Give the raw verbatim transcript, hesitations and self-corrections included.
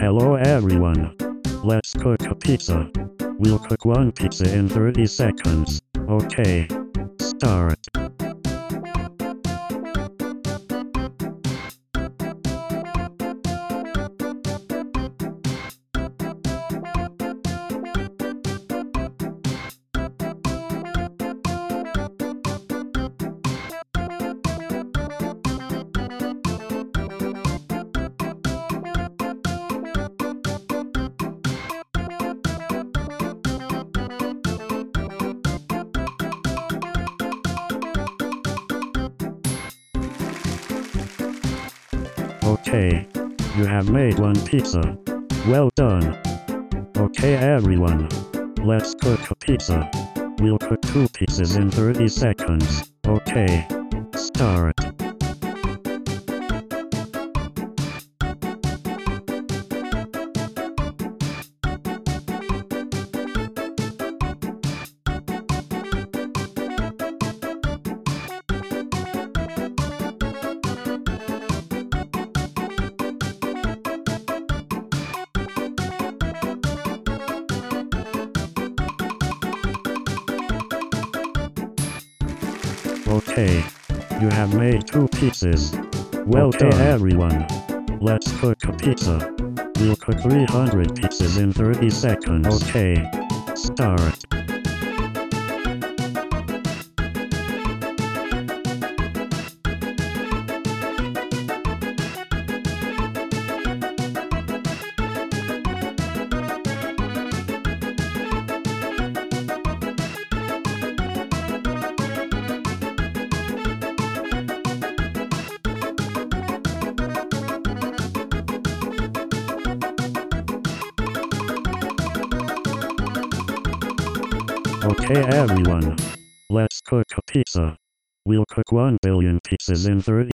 Hello everyone. Let's cook a pizza. We'll cook one pizza in thirty seconds. Okay. Start. Okay. You have made one pizza. Well done. Okay everyone. Let's cook a pizza. We'll cook two pizzas in thirty seconds. Okay. Start. Okay. You have made two pizzas. Well okay, done everyone. Let's cook a pizza. We'll cook three hundred pizzas in thirty seconds. Okay. Start. Okay everyone. Let's cook a pizza. We'll cook one billion pizzas in thirty